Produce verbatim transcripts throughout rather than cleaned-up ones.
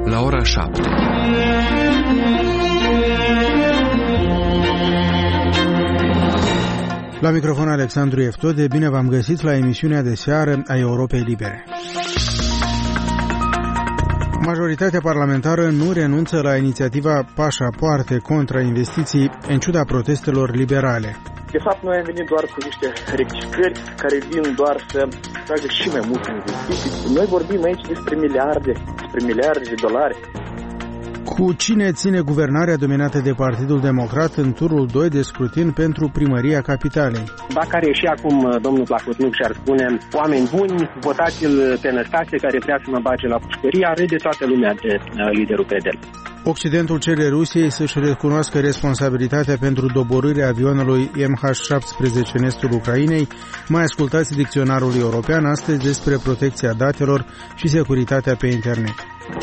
la ora șapte. La microfon Alexandru Eftode, bine v-am găsit la emisiunea de seară a Europei Libere. Majoritatea parlamentară nu renunță la inițiativa Pașapoarte contra investiții, în ciuda protestelor liberale. De fapt, noi am venit doar cu niște rectificări care vin doar să tragă și mai multe investiții. Noi vorbim aici despre miliarde, despre miliarde de dolari. Cu cine ține guvernarea dominată de Partidul Democrat în turul doi de scrutin pentru primăria capitalei? Dacă are și acum domnul Plahotniuc și-ar spune: oameni buni, votați-l pe Năstase care vrea să mă bage la pușcărie, râde toată lumea de liderul P D L. Occidentul cere Rusiei să-și recunoască responsabilitatea pentru doborârea avionului M H șaptesprezece în estul Ucrainei. Mai ascultați dicționarul european astăzi despre protecția datelor și securitatea pe internet.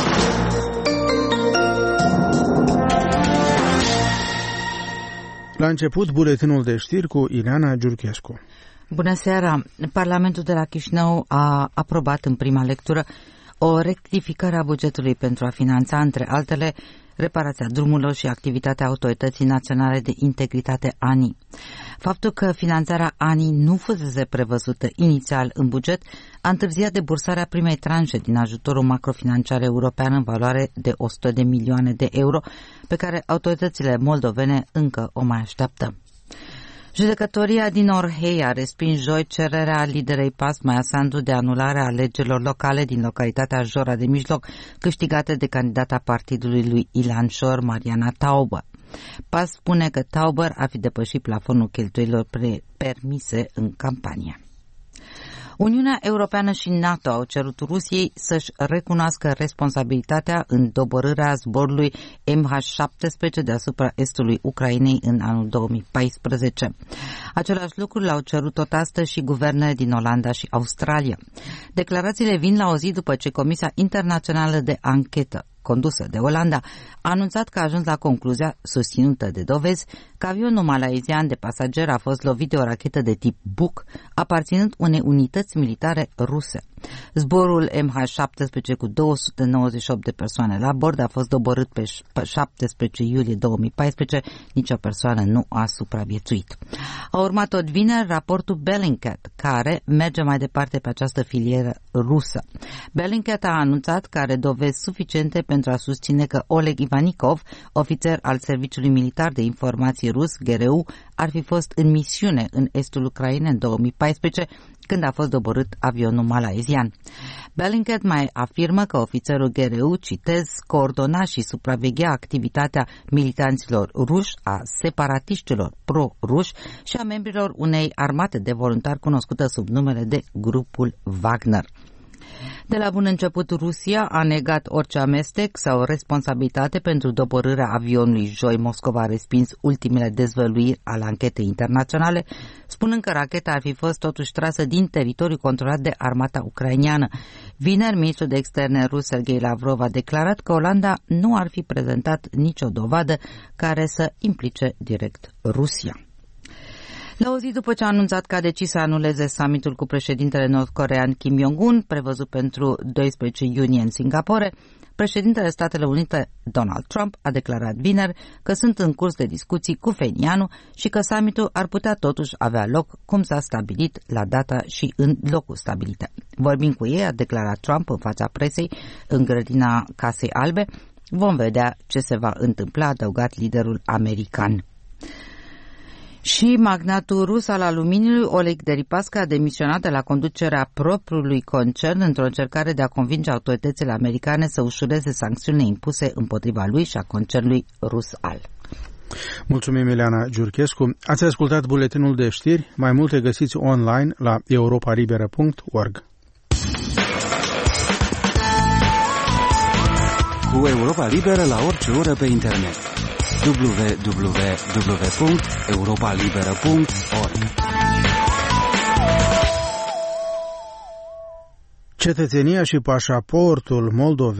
La început, buletinul de știri cu Ileana Giurchescu. Bună seara! Parlamentul de la Chișinău a aprobat în prima lectură o rectificare a bugetului pentru a finanța, între altele, reparația drumurilor și activitatea Autorității Naționale de Integritate A N I. Faptul că finanțarea A N I nu fusese prevăzută inițial în buget a întârziat debursarea primei tranșe din ajutorul macrofinanciar european în valoare de o sută de milioane de euro, pe care autoritățile moldovene încă o mai așteaptă. Judecătoria din Orhei a respins joi cererea liderei P A S, Maia Sandu, de anulare a alegerilor locale din localitatea Jora de Mijloc, câștigate de candidata partidului lui Ilan Șor, Mariana Tauber. P A S spune că Tauber ar fi depășit plafonul cheltuielilor permise în campanie. Uniunea Europeană și NATO au cerut Rusiei să-și recunoască responsabilitatea în doborârea zborului M H șaptesprezece deasupra estului Ucrainei în anul două mii paisprezece. Același lucru l-au cerut tot astăzi și guvernele din Olanda și Australia. Declarațiile vin la o zi după ce Comisia Internațională de Anchetă, condusă de Olanda, a anunțat că a ajuns la concluzia, susținută de dovezi, că avionul malaysian de pasageri a fost lovit de o rachetă de tip Buk, aparținând unei unități militare ruse. Zborul M H șaptesprezece cu două sute nouăzeci și opt de persoane la bord a fost doborât pe șaptesprezece iulie două mii paisprezece, nicio persoană nu a supraviețuit. A urmat tot vineri raportul Bellingcat, care merge mai departe pe această filieră rusă. Bellingcat a anunțat că are dovezi suficiente pentru a susține că Oleg Ivanikov, ofițer al Serviciului Militar de Informații rus, G R U, ar fi fost în misiune în estul Ucrainei în două mii paisprezece, când a fost doborât avionul malaysian. Bellingcat mai afirmă că ofițerul G R U, citez, coordona și supraveghea activitatea militanților ruși, a separatiștilor pro-ruși și a membrilor unei armate de voluntari cunoscută sub numele de Grupul Wagner. De la bun început, Rusia a negat orice amestec sau responsabilitate pentru doborârea avionului joi. Moscova a respins ultimele dezvăluiri ale anchetei internaționale, spunând că racheta ar fi fost totuși trasă din teritoriul controlat de armata ucraineană. Vineri, ministrul de externe rus Sergei Lavrov a declarat că Olanda nu ar fi prezentat nicio dovadă care să implice direct Rusia. La o zi după ce a anunțat că a decis să anuleze summitul cu președintele nord-corean Kim Jong-un, prevăzut pentru doisprezece iunie în Singapore, președintele Statelor Unite Donald Trump a declarat vineri că sunt în curs de discuții cu Phenianul și că summitul ar putea totuși avea loc cum s-a stabilit la data și în locul stabilite. Vorbind cu ei, a declarat Trump în fața presei în grădina Casei Albe, vom vedea ce se va întâmpla, a adăugat liderul american. Și magnatul rus al aluminiului Oleg Deripaska a demisionat de la conducerea propriului concern într-o încercare de a convinge autoritățile americane să ușureze sancțiunile impuse împotriva lui și a concernului Rusal. Mulțumim, Ileana Giurchescu. Ați ascultat buletinul de știri. Mai multe găsiți online la europa liberă punct org. Cu Europa Liberă la orice oră pe internet. w w w punct europa liberă punct org. Cetățenia și pașaportul moldovean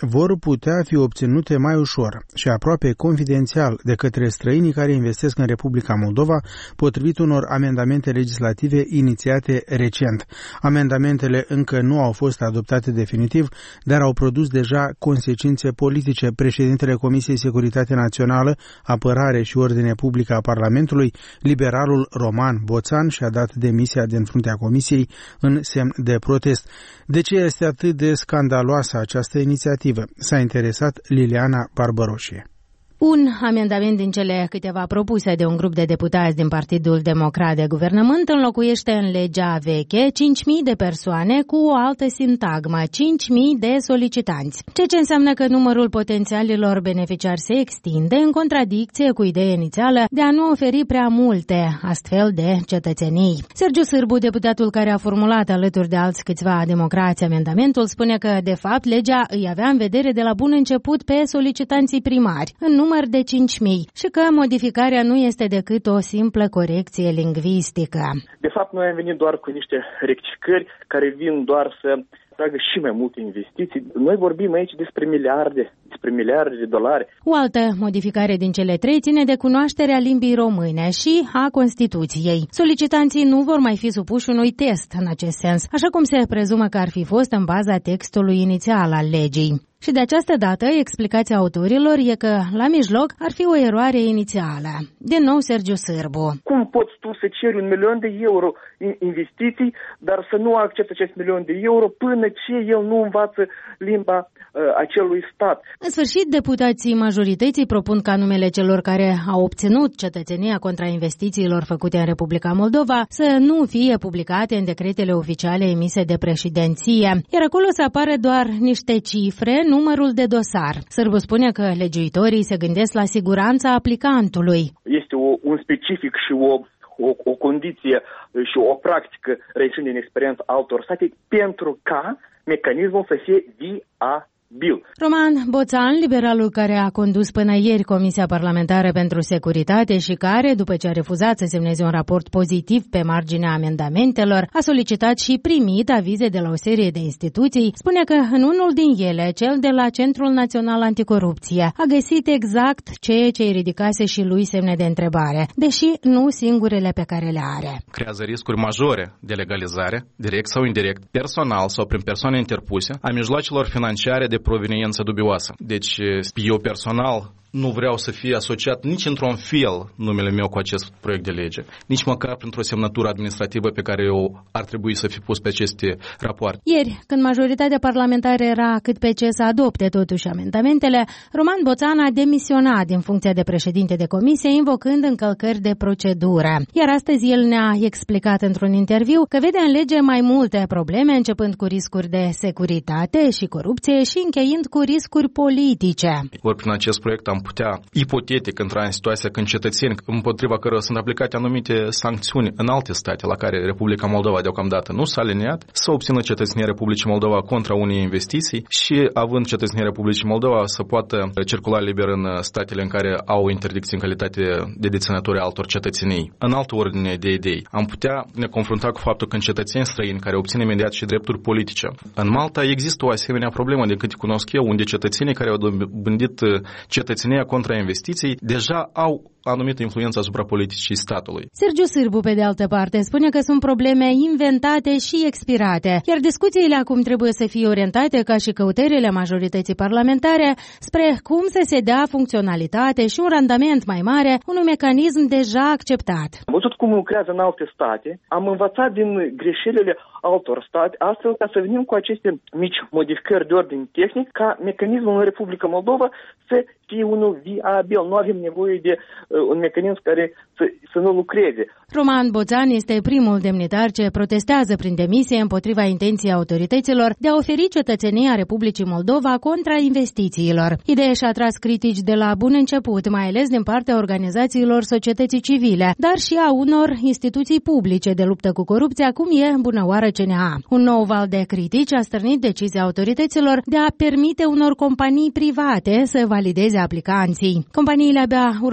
vor putea fi obținute mai ușor și aproape confidențial de către străinii care investesc în Republica Moldova, potrivit unor amendamente legislative inițiate recent. Amendamentele încă nu au fost adoptate definitiv, dar au produs deja consecințe politice. Președintele Comisiei Securitate Națională, Apărare și Ordine Publică a Parlamentului, liberalul Roman Boțan, și-a dat demisia din fruntea Comisiei în semn de protest. De ce este atât de scandaloasă această inițiativă? S-a interesat Liliana Barbaroșie. Un amendament din cele câteva propuse de un grup de deputați din Partidul Democrat de Guvernământ înlocuiește în legea veche cinci mii de persoane cu o altă sintagmă, cinci mii de solicitanți, ceea ce înseamnă că numărul potențialilor beneficiari se extinde în contradicție cu ideea inițială de a nu oferi prea multe astfel de cetățenii. Sergiu Sârbu, deputatul care a formulat alături de alți câțiva democrați amendamentul, spune că, de fapt, legea îi avea în vedere de la bun început pe solicitanții primari, în număr de cinci mii, și că modificarea nu este decât o simplă corecție lingvistică. De fapt, noi am venit doar cu niște rectificări care vin doar să tragă și mai multe investiții. Noi vorbim aici despre miliarde, despre miliarde de dolari. O altă modificare din cele trei ține de cunoașterea limbii române și a Constituției. Solicitanții nu vor mai fi supuși unui test în acest sens, așa cum se prezumă că ar fi fost în baza textului inițial al legii. Și de această dată, explicația autorilor e că, la mijloc, ar fi o eroare inițială. Din nou, Sergiu Sârbu. Cum poți tu să ceri un milion de euro în investiții, dar să nu accepti acest milion de euro până ce el nu învață limba uh, acelui stat? În sfârșit, deputații majorității propun ca numele celor care au obținut cetățenia contra investițiilor făcute în Republica Moldova să nu fie publicate în decretele oficiale emise de președinție, iar acolo să apară doar niște cifre, numărul de dosar. Sârbu spune că legiuitorii se gândesc la siguranța aplicantului. Este o, un specific și o, o, o condiție și o practică reieșind din experiența altor state pentru ca mecanismul să fie viabil. Roman Boțan, liberalul care a condus până ieri Comisia Parlamentară pentru Securitate și care, după ce a refuzat să semneze un raport pozitiv pe marginea amendamentelor, a solicitat și primit avize de la o serie de instituții, spune că în unul din ele, cel de la Centrul Național Anticorupție, a găsit exact ceea ce îi ridicase și lui semne de întrebare, deși nu singurele pe care le are. Creează riscuri majore de legalizare, direct sau indirect, personal sau prin persoane interpuse, a mijloacelor financiare de proveniență dubioasă. Deci, eu personal nu vreau să fie asociat nici într-un fel numele meu cu acest proiect de lege, nici măcar printr-o semnătură administrativă pe care eu ar trebui să fi pus pe aceste rapoarte. Ieri, când majoritatea parlamentară era cât pe ce să adopte totuși amendamentele, Roman Boțan a demisionat din funcția de președinte de comisie, invocând încălcări de procedură. Iar astăzi el ne-a explicat într-un interviu că vede în lege mai multe probleme, începând cu riscuri de securitate și corupție și încheind cu riscuri politice. Ori prin acest proiect am putea, ipotetic, intra în situația când cetățeni împotriva cărora sunt aplicate anumite sancțiuni în alte state la care Republica Moldova deocamdată nu s-a aliniat, să obțină cetățenia Republicii Moldova contra unei investiții și, având cetățenia Republicii Moldova, să poată circula liber în statele în care au interdicții în calitate de deținători altor cetățenii. În altă ordine de idei, am putea ne confrunta cu faptul că cetățeni străini care obțin imediat și drepturi politice. În Malta există o asemenea problemă, de cât cunosc eu, unde cetățenii care au dobândit cetățenia contra investiții deja au anumită influență asupra politicii statului. Sergiu Sârbu, pe de altă parte, spune că sunt probleme inventate și expirate, iar discuțiile acum trebuie să fie orientate, ca și căutările majorității parlamentare, spre cum să se dea funcționalitate și un randament mai mare unui mecanism deja acceptat. Am văzut cum lucrează în alte state, am învățat din greșelile altor state, astfel ca să venim cu aceste mici modificări de ordin tehnic, ca mecanismul în Republica Moldova să fie unul viabil. Nu avem nevoie de uh, un mecanism care să, să nu lucreze. Roman Boțan este primul demnitar ce protestează prin demisie împotriva intenției autorităților de a oferi cetățenia Republicii Moldova contra investițiilor. Ideea și-a atras critici de la bun început, mai ales din partea organizațiilor societății civile, dar și a unor instituții publice de luptă cu corupția, cum e bunăoară C N A. Un nou val de critici a stârnit decizia autorităților de a permite unor companii private să valideze aplicanții. Companiile abia urmează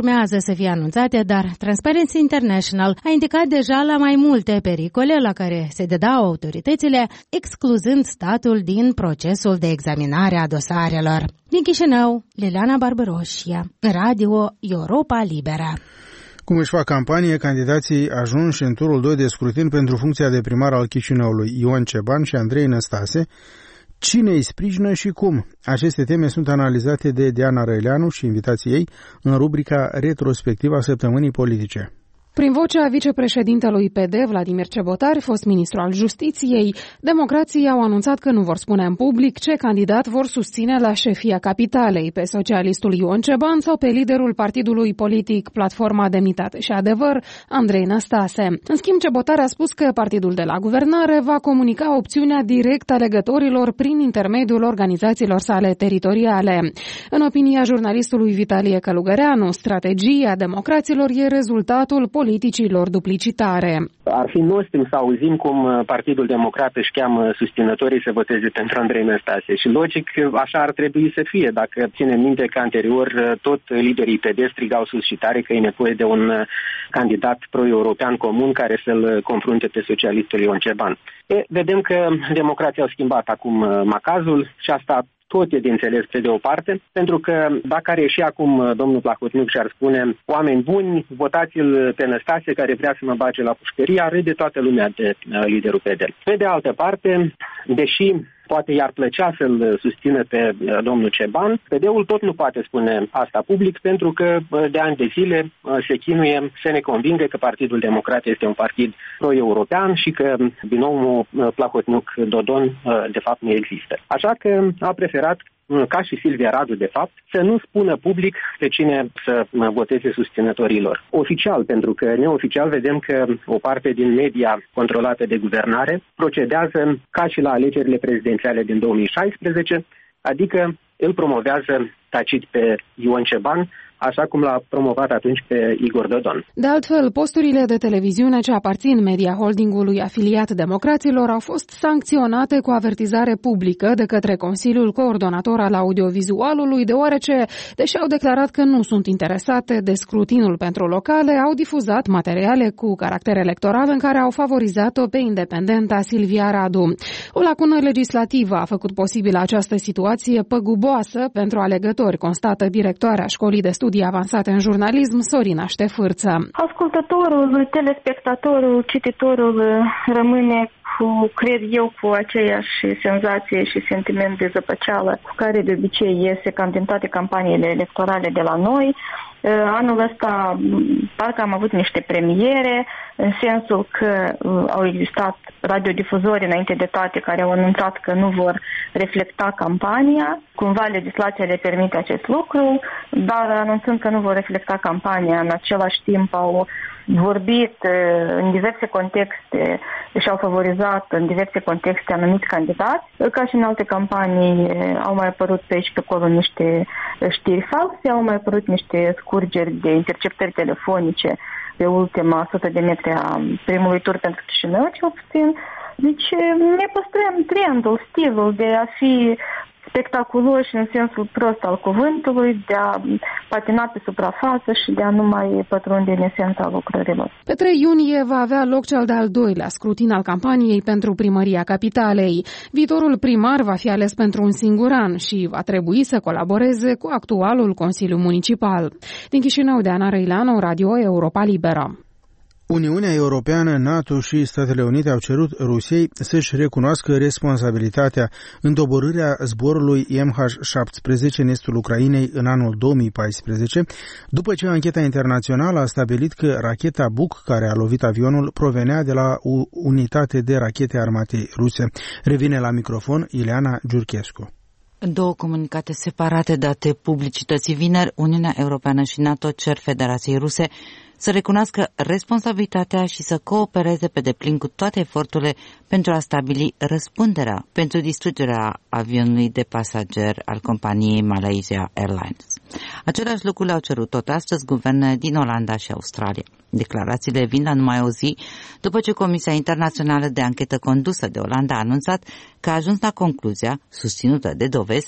să fie anunțate, dar Transparency International a indicat deja la mai multe pericole la care se dădeau autoritățile, excluzând statul din procesul de examinare a dosarelor. Din Chișinău, Liliana Barbaroșia, Radio Europa Liberă. Cum își fac campanie, candidații ajunși în turul doi de scrutin pentru funcția de primar al Chișinăului, Ion Ceban și Andrei Năstase, cine îi sprijină și cum? Aceste teme sunt analizate de Diana Răileanu și invitații ei în rubrica retrospectivă a săptămânii politice. Prin vocea vicepreședintelui P D, Vladimir Cebotari, fost ministru al Justiției, democrații au anunțat că nu vor spune în public ce candidat vor susține la șefia capitalei, pe socialistul Ion Ceban sau pe liderul partidului politic Platforma Demnitate și Adevăr, Andrei Năstase. În schimb, Cebotari a spus că partidul de la guvernare va comunica opțiunea direct alegătorilor prin intermediul organizațiilor sale teritoriale. În opinia jurnalistului Vitalie Călugăreanu, strategia democraților e rezultatul politic politicilor duplicitare. Ar fi nostim să auzim cum Partidul Democrat își cheamă susținătorii să voteze pentru Andrei Năstase și logic așa ar trebui să fie, dacă ținem minte că anterior tot liderii P D strigau sus și tare că e nevoie de un candidat pro-european comun care să-l confrunte pe socialistul Ion Ceban. E, vedem că democrații au schimbat acum macazul și asta tot e de înțeles pe de o parte, pentru că dacă are și acum domnul Plahotniuc și ar spune oameni buni, votați-l pe Năstase care vrea să mă bage la pușcărie, râde toată lumea de liderul P D. Pe de altă parte, deși poate i-ar plăcea să-l susțină pe domnul Ceban, P D-ul tot nu poate spune asta public, pentru că de ani de zile se chinuie să ne convingă că Partidul Democrat este un partid pro-european și că binomul Plahotniuc-Dodon de fapt nu există. Așa că a preferat, ca și Silvia Radu de fapt, să nu spună public pe cine să voteze susținătorilor. Oficial, pentru că neoficial vedem că o parte din media controlată de guvernare procedează ca și la alegerile prezidențiale din două mii șaisprezece, adică îl promovează tacit pe Ion Ceban, așa cum l-a promovat atunci pe Igor Dodon. De altfel, posturile de televiziune ce aparțin media holdingului afiliat democraților au fost sancționate cu avertizare publică de către Consiliul Coordonator al Audiovizualului, deoarece, deși au declarat că nu sunt interesate de scrutinul pentru locale, au difuzat materiale cu caracter electoral în care au favorizat-o pe independenta Silvia Radu. O lacună legislativă a făcut posibilă această situație păguboasă pentru alegători, constată directoarea școlii de studii avansate în jurnalism, Sorina Ștefârță. Ascultătorul, telespectatorul, cititorul rămâne cu, cred eu, cu aceeași senzație și sentiment de zăpăceală cu care de obicei iese cam din toate campaniile electorale de la noi. Anul ăsta parcă am avut niște premiere, în sensul că au existat radiodifuzori înainte de toate care au anunțat că nu vor reflecta campania. Cumva legislația le permite acest lucru, dar anunțând că nu vor reflecta campania, în același timp au vorbit în diverse contexte și au favorizat în diverse contexte anumiți candidați. Ca și în alte campanii au mai apărut pe aici pe acolo niște știri false, au mai apărut niște scurgeri de interceptări telefonice pe ultima sută de metri a primului tur pentru Chișinău, cel puțin. Deci ne păstrăm trendul, stilul de a fi spectaculoși în sensul prost al cuvântului, de a patina pe suprafață și de a nu mai pătrunde în esența lucrărilor. Pe trei iunie va avea loc cel de-al doilea scrutin al campaniei pentru primăria capitalei. Viitorul primar va fi ales pentru un singur an și va trebui să colaboreze cu actualul Consiliu Municipal. Din Chișinău, Diana Răileanu, Radio Europa Liberă. Uniunea Europeană, NATO și Statele Unite au cerut Rusiei să-și recunoască responsabilitatea în doborârea zborului M H șaptesprezece în estul Ucrainei în anul două mii paisprezece, după ce ancheta internațională a stabilit că racheta Buk, care a lovit avionul, provenea de la o unitate de rachete armatei ruse. Revine la microfon Ileana Giurchescu. În două comunicate separate date publicității vineri, Uniunea Europeană și NATO cer Federației Ruse să recunoască responsabilitatea și să coopereze pe deplin cu toate eforturile pentru a stabili răspunderea pentru distrugerea avionului de pasager al companiei Malaysia Airlines. Același lucru le-au cerut tot astăzi guverne din Olanda și Australia. Declarațiile vin la numai o zi după ce Comisia Internațională de Anchetă condusă de Olanda a anunțat că a ajuns la concluzia, susținută de dovezi,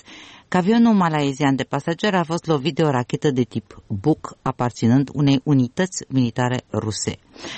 că avionul malaizian de pasageri a fost lovit de o rachetă de tip Buk, aparținând unei unități militare ruse.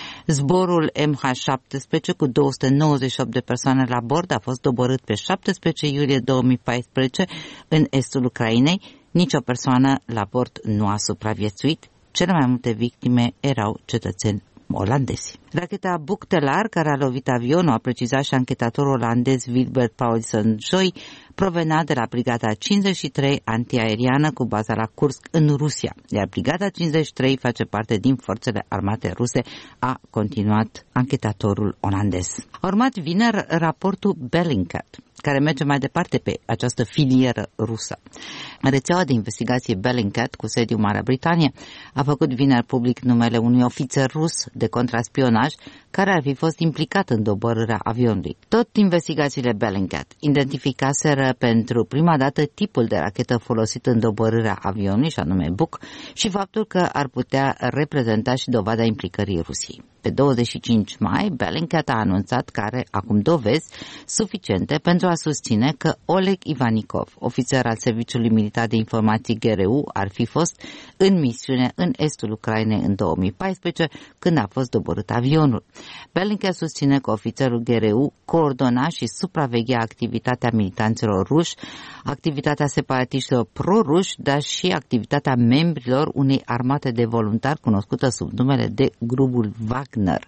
Zborul M H șaptesprezece cu două sute nouăzeci și opt de persoane la bord a fost doborât pe șaptesprezece iulie două mii paisprezece în estul Ucrainei. Nici o persoană la bord nu a supraviețuit. Cele mai multe victime erau cetățeni olandezi. Racheta Buk-Telar, care a lovit avionul, a precizat și anchetatorul olandez Wilbert Paulsen joi, provenea de la Brigada cincizeci și trei antiaeriană cu baza la Kursk în Rusia, iar Brigada cincizeci și trei face parte din forțele armate ruse, a continuat anchetatorul olandez. A urmat vineri raportul Bellingcat, care merge mai departe pe această filieră rusă. Rețeaua de investigație Bellingcat, cu sediu Marea Britanie, a făcut vineri public numele unui ofițer rus de contraspionaj care ar fi fost implicat în doborârea avionului. Tot investigațiile Bellingcat identificaseră pentru prima dată tipul de rachetă folosit în doborârea avionului, și anume Buk, și faptul că ar putea reprezenta și dovada implicării Rusiei. Pe douăzeci și cinci mai, Bellingcat a anunțat că are acum dovezi suficiente pentru a susține că Oleg Ivanikov, ofițer al Serviciului Militar de Informații G R U, ar fi fost în misiune în estul Ucrainei în două mii paisprezece, când a fost doborât avionul. Bellingcat susține că ofițerul G R U coordona și supraveghea activitatea militanților ruși, activitatea separatiștilor pro-ruși, dar și activitatea membrilor unei armate de voluntari cunoscută sub numele de grupul Wagner.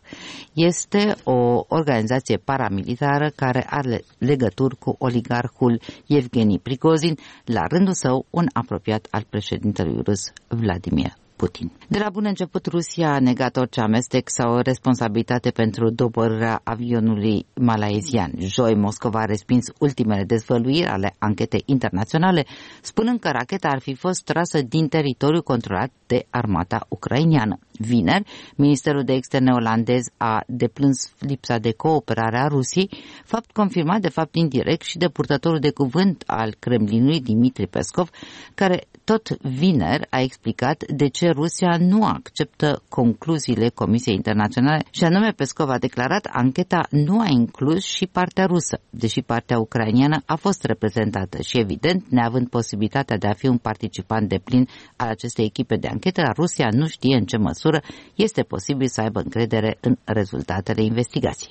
Este o organizație paramilitară care are legături cu oligarhul Evgeni Prigozhin, la rândul său un apropiat al președintelui rus Vladimir Putin. De la bun început, Rusia a negat orice amestec sau responsabilitate pentru doborârea avionului malaizian. Joi, Moscova a respins ultimele dezvăluiri ale anchetei internaționale, spunând că racheta ar fi fost trasă din teritoriul controlat de armata ucraineană. Vineri, Ministerul de Externe olandez a deplâns lipsa de cooperare a Rusiei, fapt confirmat de fapt indirect și de purtătorul de cuvânt al Kremlinului, Dmitri Peskov, care tot vineri a explicat de ce Rusia nu acceptă concluziile Comisiei Internaționale, și anume Peskov a declarat ancheta nu a inclus și partea rusă, deși partea ucraineană a fost reprezentată și, evident, neavând posibilitatea de a fi un participant deplin al acestei echipe de anchetă, Rusia nu știe în ce măsură este posibil să aibă încredere în rezultatele investigației.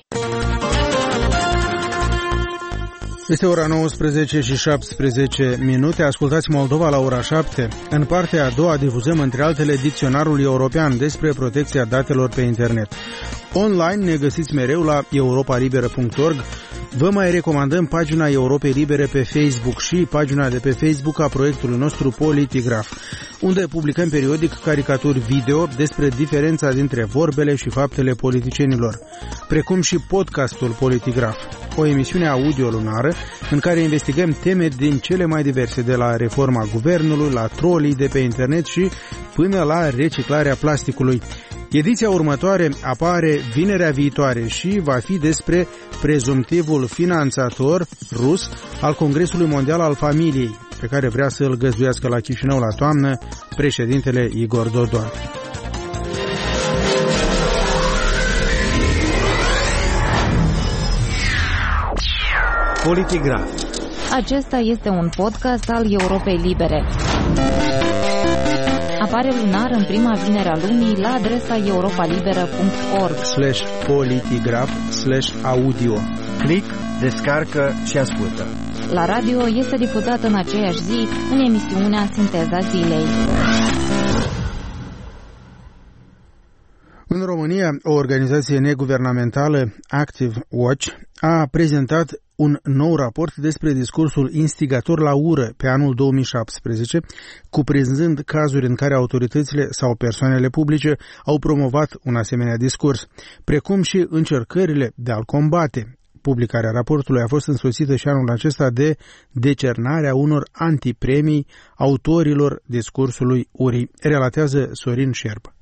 Este ora nouăsprezece și șaptesprezece minute. Ascultați Moldova la ora șapte. În partea a doua difuzăm, între altele, dicționarul european despre protecția datelor pe internet. Online ne găsiți mereu la europa liberă punct org. Vă mai recomandăm pagina Europei Libere pe Facebook și pagina de pe Facebook a proiectului nostru Politigraf, unde publicăm periodic caricaturi video despre diferența dintre vorbele și faptele politicienilor, precum și podcastul Politigraf, o emisiune audio lunară în care investigăm teme din cele mai diverse, de la reforma guvernului, la trolii de pe internet și până la reciclarea plasticului. Ediția următoare apare vinerea viitoare și va fi despre prezumtivul finanțator rus al Congresului Mondial al Familiei, pe care vrea să îl găzduiască la Chișinău la toamnă președintele Igor Dodon. Politigraf. Acesta este un podcast al Europei Libere. Apare lunar în prima vinere a lunii la adresa europa liberă punct org slash politigraf slash audio. Click, descarcă și ascultă. La radio este difuzat în aceeași zi în emisiunea Sinteza Zilei. În România, o organizație neguvernamentală, Active Watch, a prezentat un nou raport despre discursul instigator la ură pe anul două mii șaptesprezece, cuprinzând cazuri în care autoritățile sau persoanele publice au promovat un asemenea discurs, precum și încercările de a-l combate. Publicarea raportului a fost însoțită și anul acesta de decernarea unor antipremii autorilor discursului urii, relatează Sorin Șerp.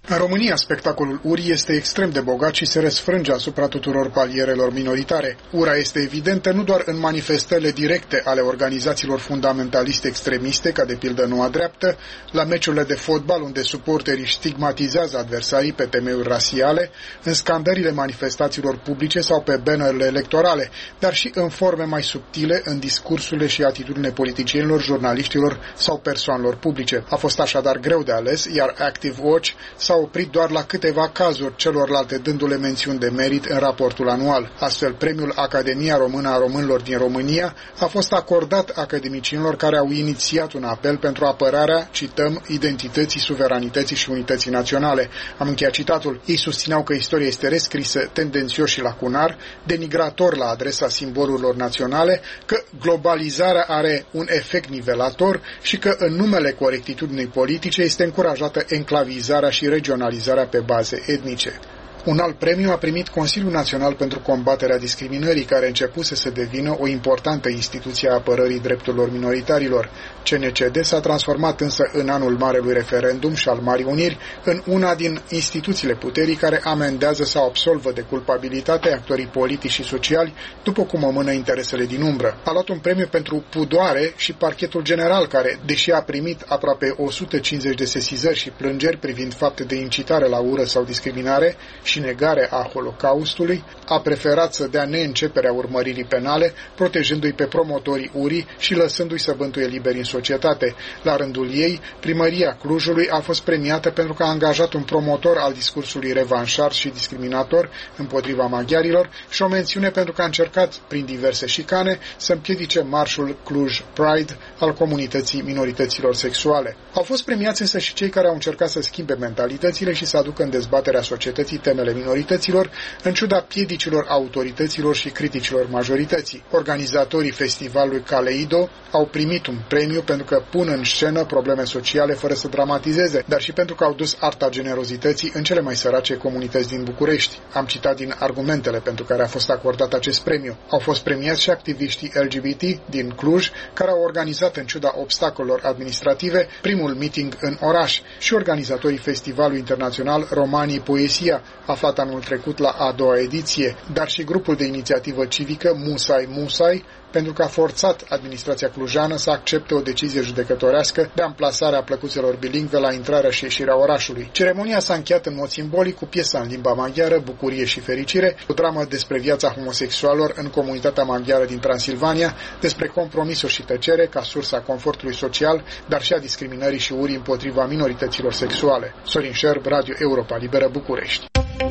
În România, spectacolul U R I este extrem de bogat și se răsfrânge asupra tuturor palierelor minoritare. Ura este evidentă nu doar în manifestările directe ale organizațiilor fundamentaliste extremiste, ca de pildă Noua Dreaptă, la meciurile de fotbal unde suporterii stigmatizează adversarii pe temeiuri rasiale, în scandările manifestațiilor publice sau pe bannerele electorale, dar și în forme mai subtile în discursurile și atitudinile politicienilor, jurnaliștilor sau persoanelor publice. A fost așadar greu de ales, iar Active Watch s-a oprit doar la câteva cazuri, celorlalte dându-le mențiuni de merit în raportul anual. Astfel, premiul Academia Română a Românilor din România a fost acordat academicienilor care au inițiat un apel pentru apărarea, cităm, identității, suveranității și unității naționale. Am încheiat citatul. Ei susțineau că istoria este rescrisă, tendențios și lacunar, denigrator la adresa simbolurilor naționale, că globalizarea are un efect nivelator și că în numele corectitudinii politice este încurajată enclavizarea și regionalizarea pe baze etnice. Un alt premiu a primit Consiliul Național pentru Combaterea Discriminării, care începuse să devină o importantă instituție a apărării drepturilor minoritarilor. C N C D s-a transformat însă în anul Marelui Referendum și al Marii Uniri în una din instituțiile puterii care amendează sau absolvă de culpabilitate actorii politici și sociali, după cum amână interesele din umbră. A luat un premiu pentru pudoare și Parchetul General, care, deși a primit aproape o sută cincizeci de sesizări și plângeri privind fapte de incitare la ură sau discriminare și negare a Holocaustului, a preferat să dea neînceperea urmăririi penale, protejându-i pe promotorii U R I și lăsându-i să bântuie liberi în societate. La rândul ei, primăria Clujului a fost premiată pentru că a angajat un promotor al discursului revanșar și discriminator împotriva maghiarilor și o mențiune pentru că a încercat, prin diverse șicane, să împiedice marșul Cluj Pride al comunității minorităților sexuale. Au fost premiați însă și cei care au încercat să schimbe mentalitățile și să aducă în dezbaterea societății temele minorităților, în ciuda piedicilor autorităților și criticilor majorității. Organizatorii festivalului Caleido au primit un premiu pentru că pun în scenă probleme sociale fără să dramatizeze, dar și pentru că au dus arta generozității în cele mai sărace comunități din București. Am citat din argumentele pentru care a fost acordat acest premiu. Au fost premiați și activiștii L G B T din Cluj, care au organizat, în ciuda obstacolelor administrative, primul meeting în oraș, și organizatorii Festivalului Internațional Romanii Poesia, aflat anul trecut la a doua ediție, dar și grupul de inițiativă civică Musai Musai, pentru că a forțat administrația clujană să accepte o decizie judecătorească de amplasare a plăcuțelor bilingve la intrarea și ieșirea orașului. Ceremonia s-a încheiat în mod simbolic cu piesa în limba maghiară, Bucurie și fericire, o dramă despre viața homosexualilor în comunitatea maghiară din Transilvania, despre compromisuri și tăcere ca sursa confortului social, dar și a discriminării și urii împotriva minorităților sexuale. Sorin Șerb, Radio Europa Liberă, București.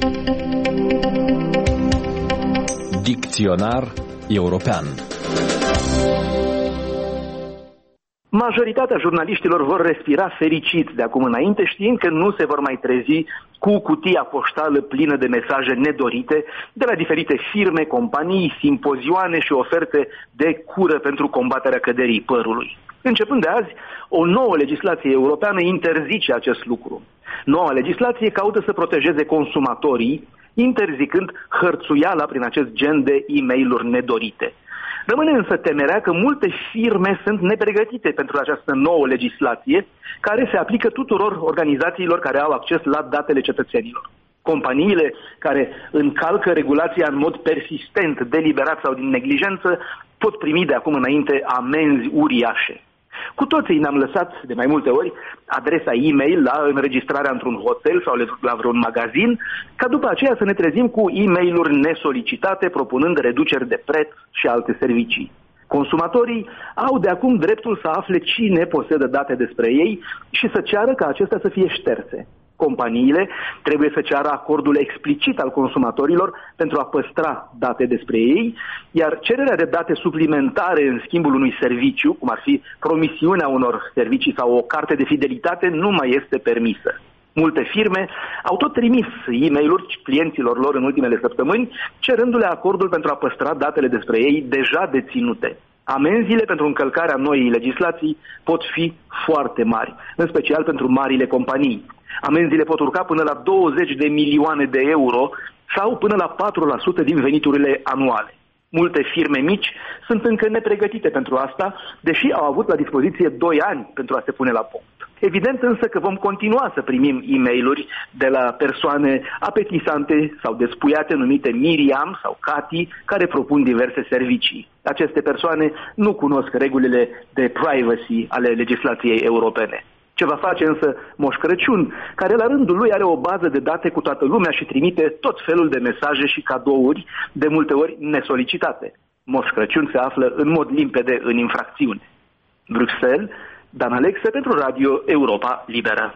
Dicționar european. Majoritatea jurnaliștilor vor respira fericiți de acum înainte, știind că nu se vor mai trezi cu cutia poștală plină de mesaje nedorite de la diferite firme, companii, simpozioane și oferte de cură pentru combaterea căderii părului. Începând de azi, o nouă legislație europeană interzice acest lucru. Noua legislație caută să protejeze consumatorii, interzicând hărțuiala prin acest gen de e-mail-uri nedorite. Rămâne însă temerea că multe firme sunt nepregătite pentru această nouă legislație, care se aplică tuturor organizațiilor care au acces la datele cetățenilor. Companiile care încalcă regulația în mod persistent, deliberat sau din neglijență, pot primi de acum înainte amenzi uriașe. Cu toții ne-am lăsat de mai multe ori adresa e-mail la înregistrarea într-un hotel sau la vreun magazin, ca după aceea să ne trezim cu e-mail-uri nesolicitate propunând reduceri de preț și alte servicii. Consumatorii au de acum dreptul să afle cine posedă date despre ei și să ceară ca acestea să fie șterse. Companiile trebuie să ceară acordul explicit al consumatorilor pentru a păstra date despre ei, iar cererea de date suplimentare în schimbul unui serviciu, cum ar fi promisiunea unor servicii sau o carte de fidelitate, nu mai este permisă. Multe firme au tot trimis e-mail-uri clienților lor în ultimele săptămâni, cerându-le acordul pentru a păstra datele despre ei deja deținute. Amenziile pentru încălcarea noii legislații pot fi foarte mari, în special pentru marile companii. Amenziile pot urca până la douăzeci de milioane de euro sau până la patru la sută din veniturile anuale. Multe firme mici sunt încă nepregătite pentru asta, deși au avut la dispoziție doi ani pentru a se pune la punct. Evident însă că vom continua să primim e-mail-uri de la persoane apetisante sau despuiate numite Miriam sau Cati, care propun diverse servicii. Aceste persoane nu cunosc regulile de privacy ale legislației europene. Ce va face însă Moș Crăciun, care la rândul lui are o bază de date cu toată lumea și trimite tot felul de mesaje și cadouri, de multe ori nesolicitate. Moș Crăciun se află în mod limpede în infracțiune. Bruxelles, Dan Alexe pentru Radio Europa Liberă.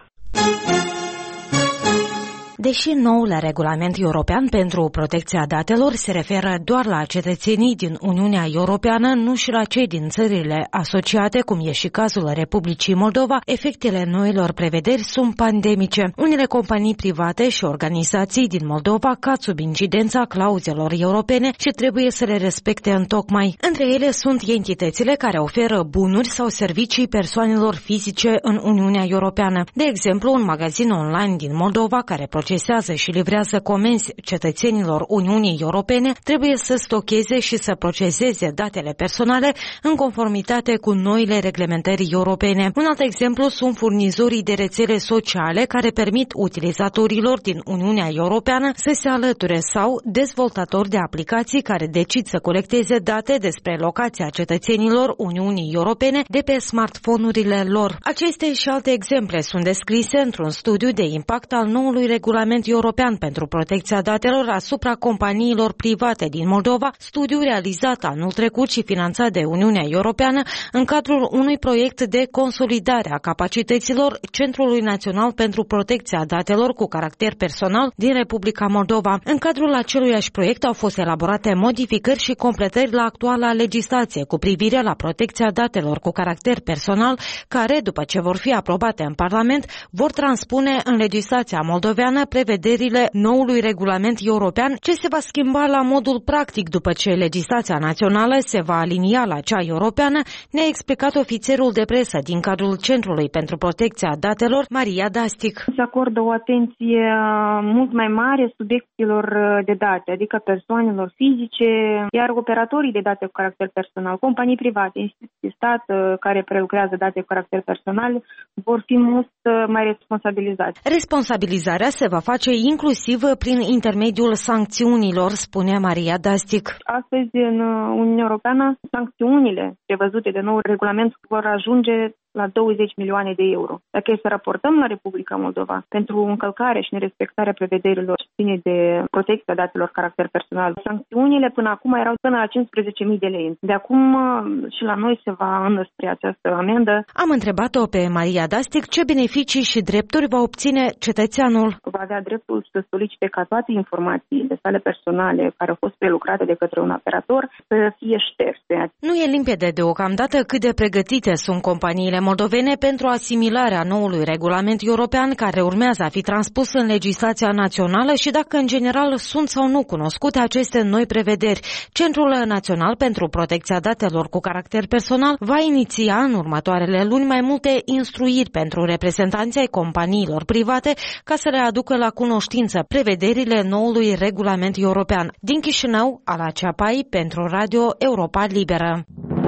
Deși noul regulament european pentru protecția datelor se referă doar la cetățenii din Uniunea Europeană, nu și la cei din țările asociate, cum e și cazul Republicii Moldova, efectele noilor prevederi sunt pandemice. Unele companii private și organizații din Moldova cad sub incidența clauzelor europene și trebuie să le respecte întocmai. Între ele sunt entitățile care oferă bunuri sau servicii persoanelor fizice în Uniunea Europeană. De exemplu, un magazin online din Moldova care procesează și livrează comenzi cetățenilor Uniunii Europene trebuie să stocheze și să proceseze datele personale în conformitate cu noile reglementări europene. Un alt exemplu sunt furnizorii de rețele sociale care permit utilizatorilor din Uniunea Europeană să se alăture sau dezvoltatori de aplicații care decid să colecteze date despre locația cetățenilor Uniunii Europene de pe smartphone-urile lor. Aceste și alte exemple sunt descrise într-un studiu de impact al noului regulament european pentru protecția datelor asupra companiilor private din Moldova, studiu realizat anul trecut și finanțat de Uniunea Europeană în cadrul unui proiect de consolidare a capacităților Centrului Național pentru Protecția Datelor cu caracter personal din Republica Moldova. În cadrul aceluiași proiect au fost elaborate modificări și completări la actuala legislație cu privire la protecția datelor cu caracter personal, care, după ce vor fi aprobate în Parlament, vor transpune în legislația moldoveană prevederile noului regulament european, ce se va schimba la modul practic după ce legislația națională se va alinia la cea europeană, ne-a explicat ofițerul de presă din cadrul Centrului pentru Protecția Datelor, Maria Dastic. Se acordă o atenție mult mai mare subiectelor de date, adică persoanelor fizice, iar operatorii de date cu caracter personal, companii private, instituții de stat care prelucrează date cu caracter personal, vor fi mult mai responsabilizați. Responsabilizarea se va face inclusiv prin intermediul sancțiunilor, spune Maria Dastic. Astăzi, în Uniunea Europeană, sancțiunile prevăzute de nou regulament vor ajunge la douăzeci milioane de euro. Dacă e să raportăm la Republica Moldova pentru încălcare și nerespectarea prevederilor ține de protecția datelor caracter personal, sancțiunile până acum erau până la cincisprezece mii de lei. De acum și la noi se va înăspri această amendă. Am întrebat-o pe Maria Dastic ce beneficii și drepturi va obține cetățeanul. Va avea dreptul să solicite ca toate informațiile sale personale care au fost prelucrate de către un operator să fie șterse. Nu e limpede deocamdată cât de pregătite sunt companiile moldovene pentru asimilarea noului regulament european care urmează a fi transpus în legislația națională și dacă în general sunt sau nu cunoscute aceste noi prevederi. Centrul Național pentru Protecția Datelor cu caracter personal va iniția în următoarele luni mai multe instruiri pentru reprezentanții ai companiilor private ca să le aducă la cunoștință prevederile noului regulament european. Din Chișinău, Ala Ceapai pentru Radio Europa Liberă.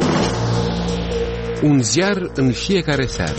Un ziar în fiecare seară.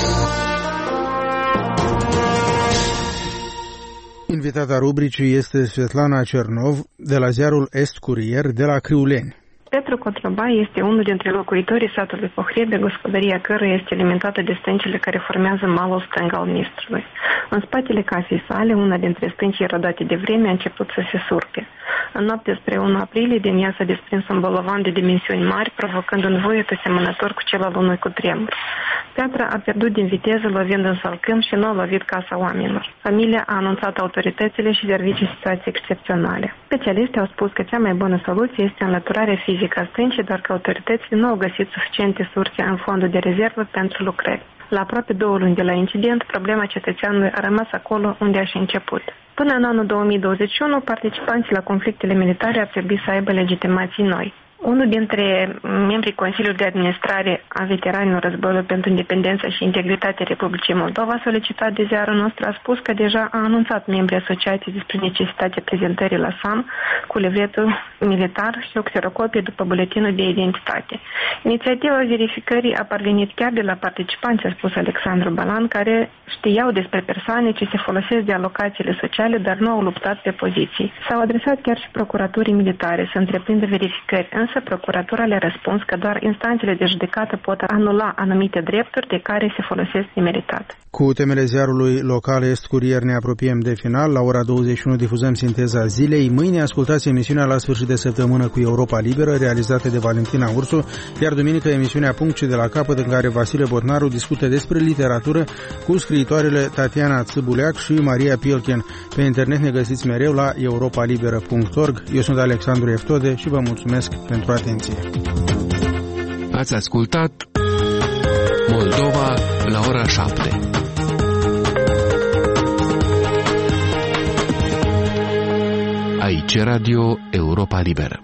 Invitata rubricii este Svetlana Cernov de la ziarul Est Curier de la Criuleni. Petru Cotrăbai este unul dintre locuitorii satului Pohrebe, gospodăria căruia este alimentată de stâncile care formează malul stâng al Nistrului. În spatele casei sale, una dintre stânci erodate de vreme a început să se surpe. În noaptea spre unu aprilie, din ea s-a desprins un bolovan de dimensiuni mari, provocând un voiet asemănător cu cel al unui cutremur. Piatra a pierdut din viteză, lovind în salcâm și nu a lovit casa oamenilor. Familia a anunțat autoritățile și servicii situații excepționale. Specialiștii au spus că cea mai bună soluție este înlăturarea fizică a stâncii, dar că autoritățile nu au găsit suficiente surse în fondul de rezervă pentru lucrări. La aproape două luni de la incident, problema cetățeanului a rămas acolo unde a și început. Până în anul două mii douăzeci și unu, participanții la conflictele militare ar trebui să aibă legitimații noi. Unul dintre membrii Consiliului de Administrare a Veteranilor Războiului pentru Independență și Integritate Republicii Moldova, solicitat de ziarul nostru, a spus că deja a anunțat membrii asociației despre necesitatea prezentării la S A M cu livretul militar și o xerocopie după buletinul de identitate. Inițiativa verificării a parvenit chiar de la participanți, a spus Alexandru Balan, care știau despre persoane ce se folosesc de alocațiile sociale, dar nu au luptat pe poziții. S-au adresat chiar și procuraturii militare să întreprindă verificări, însă procuratura le-a răspuns că doar instanțele de judecată pot anula anumite drepturi de care se folosesc nemeritat. Cu temele ziarului local Est Curier ne apropiem de final. La ora douăzeci și unu difuzăm sinteza zilei. Mâine ascultați emisiunea La sfârșit de săptămână cu Europa Liberă, realizată de Valentina Ursu, iar duminică emisiunea Punct și de la capăt, în care Vasile Botnaru discută despre literatură cu scriitoarele Tatiana Țâbuleac și Maria Pilchen. Pe internet ne găsiți mereu la europalibera punct org. Eu sunt Alexandru Eftode și vă mulțumesc pentru atenție. Ați ascultat Moldova la ora șapte. Aici Radio Europa Liberă.